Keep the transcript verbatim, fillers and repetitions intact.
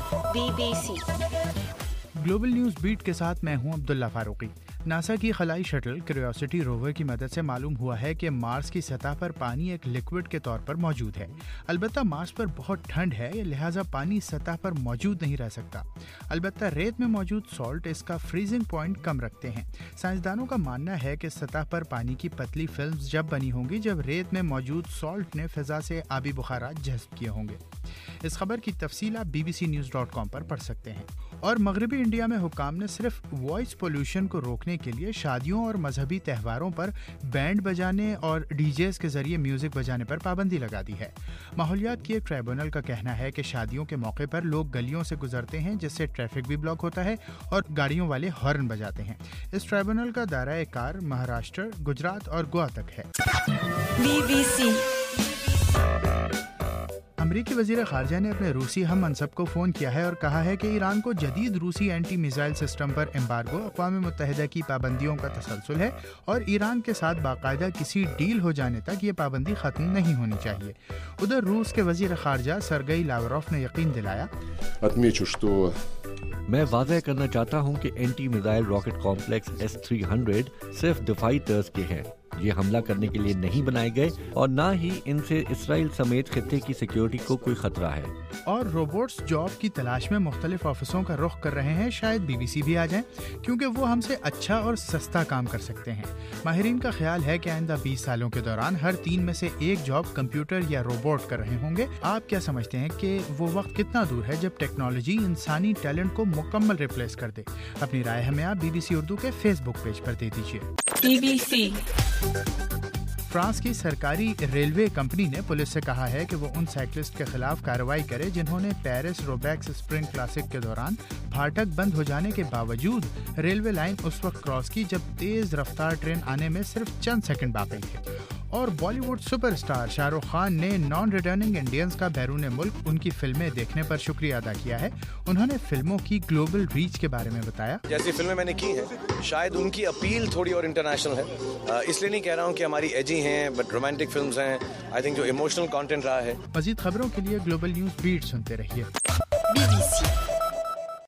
Be B C global news beat کے ساتھ میں ہوں عبداللہ فاروقی۔ ناسا کی خلائی شٹل کیوریوسٹی روور کی مدد سے معلوم ہوا ہے کہ مارس کی سطح پر پانی ایک لیکوڈ کے طور پر موجود ہے۔ البتہ مارس پر بہت ٹھنڈ ہے، لہٰذا پانی سطح پر موجود نہیں رہ سکتا۔ البتہ ریت میں موجود سالٹ اس کا فریزنگ پوائنٹ کم رکھتے ہیں۔ سائنسدانوں کا ماننا ہے کہ سطح پر پانی کی پتلی فلمز جب بنی ہوں گی جب ریت میں موجود سالٹ نے فضا سے آبی بخارات جذب کیے ہوں گے۔ اس خبر کی تفصیل آپ B B C news dot com پر پڑھ سکتے ہیں۔ اور مغربی انڈیا میں حکام نے صرف وائس پولوشن کو روکنے کے لیے شادیوں اور مذہبی تہواروں پر بینڈ بجانے اور ڈی جیز کے ذریعے میوزک بجانے پر پابندی لگا دی ہے۔ ماحولیات کی ایک ٹرائبونل کا کہنا ہے کہ شادیوں کے موقع پر لوگ گلیوں سے گزرتے ہیں جس سے ٹریفک بھی بلاک ہوتا ہے اور گاڑیوں والے ہارن بجاتے ہیں۔ اس ٹرائبونل کا دائرہ کار مہاراشٹر، گجرات اور گوا تک ہے۔ بی بی سی امریکی وزیر خارجہ نے اپنے روسی ہم منصب کو فون کیا ہے اور کہا ہے کہ ایران کو جدید روسی اینٹی میزائل سسٹم پر ایمبارگو اقوام متحدہ کی پابندیوں کا تسلسل ہے اور ایران کے ساتھ باقاعدہ کسی ڈیل ہو جانے تک یہ پابندی ختم نہیں ہونی چاہیے۔ ادھر روس کے وزیر خارجہ سرگئی لاوروف نے یقین دلایا، میں واضح کرنا چاہتا ہوں کہ anti missile rocket complex S three hundred صرف دفاعی طرز کے ہیں۔ یہ حملہ کرنے کے لیے نہیں بنائے گئے اور نہ ہی ان سے اسرائیل سمیت خطے کی سیکیورٹی کو کوئی خطرہ ہے۔ اور روبوٹس جاب کی تلاش میں مختلف آفسوں کا رخ کر رہے ہیں، شاید بی بی سی بھی آ جائیں کیونکہ وہ ہم سے اچھا اور سستا کام کر سکتے ہیں۔ ماہرین کا خیال ہے کہ آئندہ بیس سالوں کے دوران ہر تین میں سے ایک جاب کمپیوٹر یا روبوٹ کر رہے ہوں گے۔ آپ کیا سمجھتے ہیں کہ وہ وقت کتنا دور ہے جب ٹیکنالوجی انسانی ٹیلنٹ کو مکمل ریپلیس کر دے؟ اپنی رائے ہمیں آپ بی بی سی اردو کے فیس بک پیج پر دے دیجیے۔ بی بی سی فرانس کی سرکاری ریلوے کمپنی نے پولیس سے کہا ہے کہ وہ ان سائیکلسٹ کے خلاف کارروائی کرے جنہوں نے پیرس روبیکس اسپرنگ کلاسک کے دوران پھاٹک بند ہو جانے کے باوجود ریلوے لائن اس وقت کراس کی جب تیز رفتار ٹرین آنے میں صرف چند سیکنڈ باقی تھے۔ اور Bollywood super star Shah Rukh Khan نے نان ریٹرننگ انڈینز کا بیرون ملک ان کی فلمیں دیکھنے پر شکریہ ادا کیا ہے۔ انہوں نے فلموں کی گلوبل ریچ کے بارے میں بتایا، جیسی فلمیں میں نے کی ہیں شاید ان کی اپیل تھوڑی اور انٹرنیشنل ہے، اس لیے نہیں کہہ رہا ہوں کہ ہماری ایجی ہیں، بٹ رومانٹک فلمز ہیں۔ آئی تھنک جو ایموشنل کانٹینٹ رہا ہے۔ مزید خبروں کے لیے گلوبل نیوز بیٹ سنتے رہیے۔ Be B C